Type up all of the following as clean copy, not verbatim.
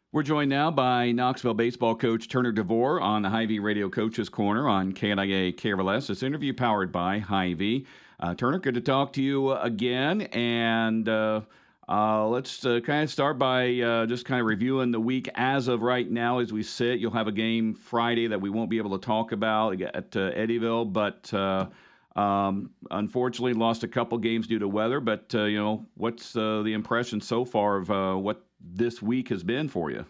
We're joined now by Knoxville baseball coach Turner DeVore on the Hy-Vee Radio Coaches Corner on KNIA KRLS. This interview powered by Hy-Vee. Turner, good to talk to you again. And let's kind of start by just kind of reviewing the week as of right now as we sit. You'll have a game Friday that we won't be able to talk about at Eddyville, but unfortunately lost a couple games due to weather. But, what's the impression so far of what this week has been for you?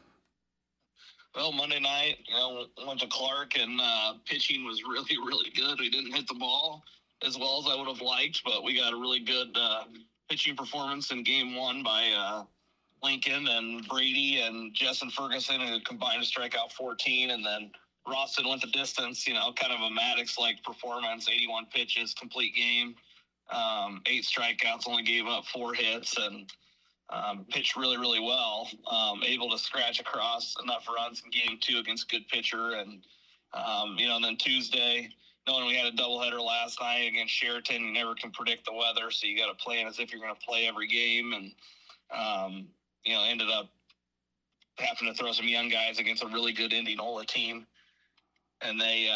Well, Monday night, went to Clark, and pitching was really, really good. We didn't hit the ball as well as I would have liked, but we got a really good pitching performance in game one by Lincoln and Brady and Jessen Ferguson, who combined to strike out 14, and then Roston went the distance, kind of a Maddox-like performance, 81 pitches, complete game, 8 strikeouts, only gave up 4 hits, and pitched really, really well, able to scratch across enough runs in game 2 against a good pitcher. And, and then Tuesday, knowing we had a doubleheader last night against Sheraton, you never can predict the weather, so you got to play as if you're going to play every game. And, ended up having to throw some young guys against a really good Indianola team. And they,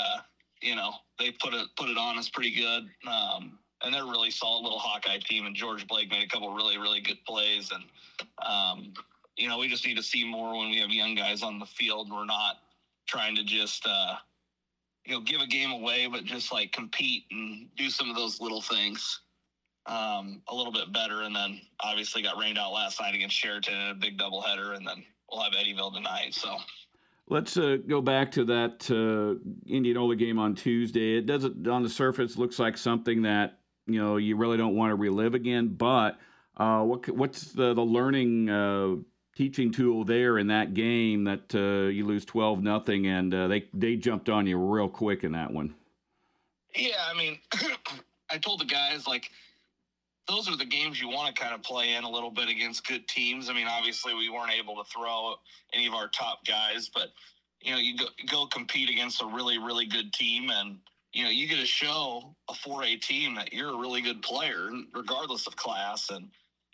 they put it on us pretty good. And they're a really solid little Hawkeye team, and George Blake made a couple really, really good plays. And, we just need to see more when we have young guys on the field. We're not trying to just, give a game away, but just, compete and do some of those little things a little bit better. And then, obviously, got rained out last night against Sheraton in a big doubleheader, and then we'll have Eddyville tonight, so... Let's go back to that Indianola game on Tuesday. It doesn't, on the surface, looks like something that you really don't want to relive again. But what's the learning teaching tool there in that game that you lose 12-0 and they jumped on you real quick in that one? Yeah, I mean, I told the guys those are the games you want to kind of play in a little bit against good teams. I mean, obviously we weren't able to throw any of our top guys, but you go compete against a really, really good team, and you get to show a 4A team that you're a really good player, regardless of class. And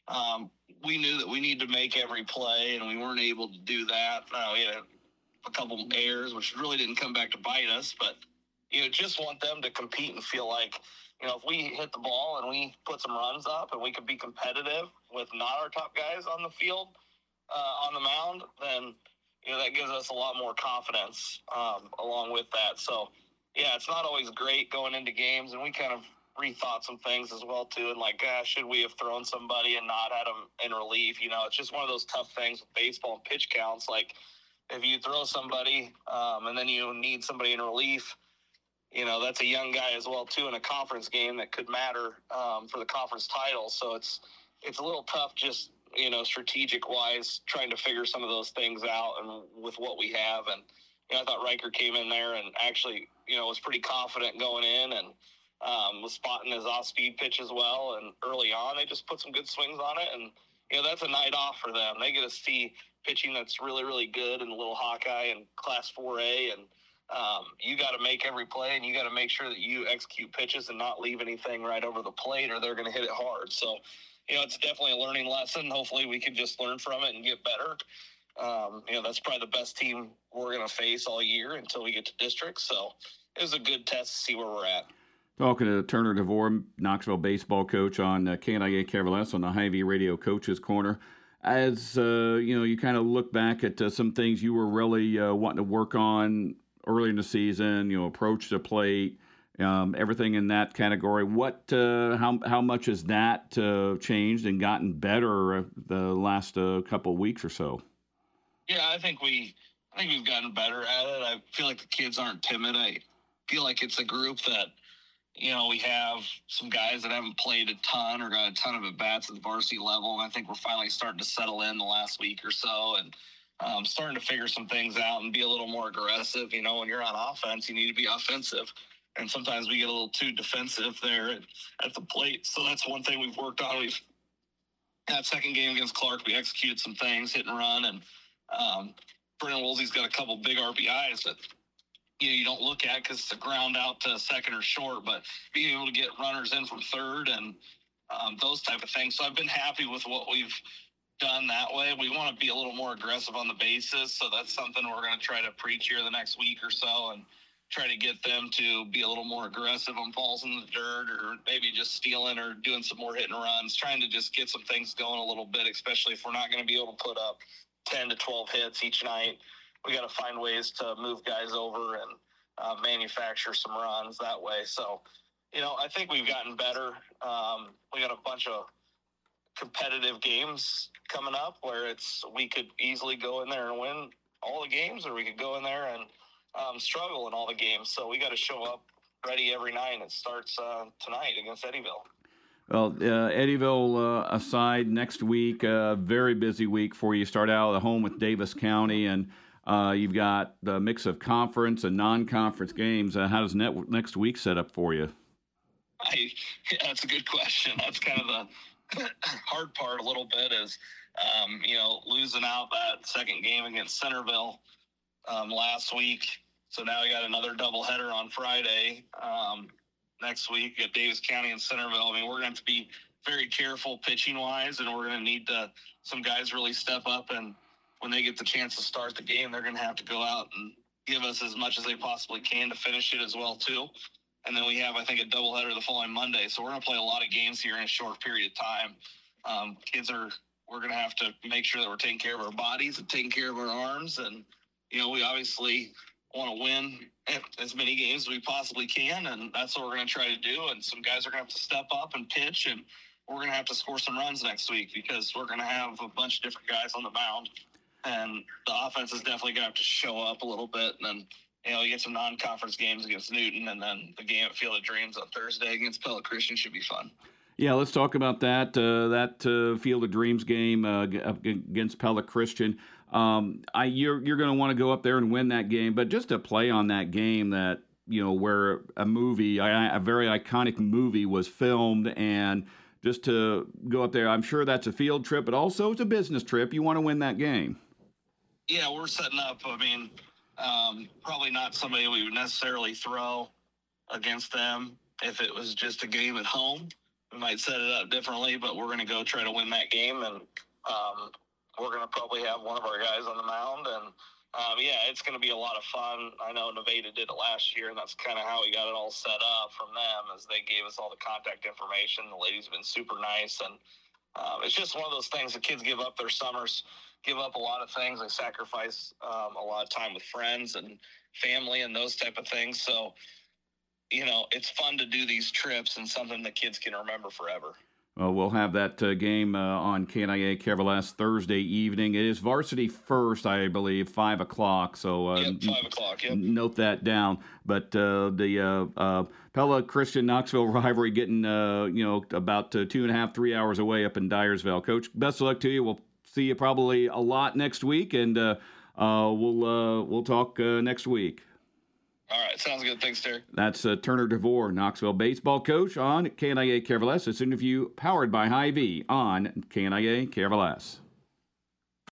we knew that we needed to make every play, and we weren't able to do that. We had a couple errors, which really didn't come back to bite us. But just want them to compete and feel like, if we hit the ball and we put some runs up and we can be competitive with not our top guys on the field, on the mound, then that gives us a lot more confidence along with that. So. Yeah, it's not always great going into games, and we kind of rethought some things as well, too, and should we have thrown somebody and not had them in relief? It's just one of those tough things with baseball and pitch counts. If you throw somebody and then you need somebody in relief, that's a young guy as well, too, in a conference game that could matter for the conference title. So it's a little tough just, strategic-wise, trying to figure some of those things out and with what we have. And I thought Riker came in there and actually, was pretty confident going in and was spotting his off-speed pitch as well. And early on, they just put some good swings on it. And, that's a night off for them. They get to see pitching that's really, really good in the Little Hawkeye and Class 4A. And you got to make every play, and you got to make sure that you execute pitches and not leave anything right over the plate, or they're going to hit it hard. So, it's definitely a learning lesson. Hopefully we can just learn from it and get better. That's probably the best team we're going to face all year until we get to districts. So it was a good test to see where we're at. Talking to Turner DeVore, Knoxville baseball coach on KNIA KRLS on the Hy-Vee Radio Coaches Corner. As you kind of look back at some things you were really wanting to work on early in the season, approach the plate, everything in that category. What, how much has that changed and gotten better the last couple of weeks or so? Yeah, I think we've gotten better at it. I feel like the kids aren't timid. I feel like it's a group that, we have some guys that haven't played a ton or got a ton of at-bats at the varsity level, and I think we're finally starting to settle in the last week or so and starting to figure some things out and be a little more aggressive. When you're on offense, you need to be offensive, and sometimes we get a little too defensive there at the plate. So that's one thing we've worked on. That second game against Clark, we executed some things, hit and run, and Brennan Woolsey's got a couple big RBIs that you don't look at because it's a ground out to second or short, but being able to get runners in from third and those type of things. So I've been happy with what we've done that way. We want to be a little more aggressive on the bases, so that's something we're going to try to preach here the next week or so, and try to get them to be a little more aggressive on balls in the dirt, or maybe just stealing or doing some more hit and runs, trying to just get some things going a little bit, especially if we're not going to be able to put up 10 to 12 hits each night. We got to find ways to move guys over and manufacture some runs that way. So, I think we've gotten better. We got a bunch of competitive games coming up where we could easily go in there and win all the games, or we could go in there and struggle in all the games. So we got to show up ready every night. It starts tonight against Eddyville. Well, Eddyville aside, next week, very busy week for you. Start out at home with Davis County, and you've got the mix of conference and non-conference games. How does next week set up for you? That's a good question. That's kind of the hard part a little bit is, losing out that second game against Centerville last week. So now we got another doubleheader on Friday next week at Davis County and Centerville. I mean, we're going to have to be very careful pitching-wise, and we're going to need some guys really step up, and when they get the chance to start the game, they're going to have to go out and give us as much as they possibly can to finish it as well, too. And then we have, I think, a doubleheader the following Monday. So we're going to play a lot of games here in a short period of time. We're going to have to make sure that we're taking care of our bodies and taking care of our arms. And, we obviously want to win as many games as we possibly can. And that's what we're going to try to do. And some guys are going to have to step up and pitch. And we're going to have to score some runs next week because we're going to have a bunch of different guys on the mound. And the offense is definitely going to have to show up a little bit. And then, you get some non-conference games against Newton, and then the game at Field of Dreams on Thursday against Pella Christian should be fun. Yeah, let's talk about that Field of Dreams game against Pella Christian. You're going to want to go up there and win that game, but just to play on that game that, where a very iconic movie was filmed, and just to go up there, I'm sure that's a field trip, but also it's a business trip. You want to win that game. Yeah, we're setting up, probably not somebody we would necessarily throw against them. If it was just a game at home, we might set it up differently, but we're going to go try to win that game, and we're going to probably have one of our guys on the mound, and it's going to be a lot of fun. I know Nevada did it last year, and that's kind of how we got it all set up from them, as they gave us all the contact information. The ladies have been super nice, and it's just one of those things. The kids give up their summers, give up a lot of things. They sacrifice a lot of time with friends and family and those type of things. So, it's fun to do these trips and something the kids can remember forever. Well, we'll have that game on KNIA KRLS Thursday evening. It is varsity first, I believe, 5 o'clock. So 5 o'clock, yep. Note that down. But the Pella Christian Knoxville rivalry getting, about 2.5, 3 hours away up in Dyersville. Coach, best of luck to you. We'll see you probably a lot next week, and we'll talk next week. All right, sounds good. Thanks, Derek. That's Turner DeVore, Knoxville baseball coach on KNIA KRLS. It's an interview powered by Hy-Vee on KNIA KRLS.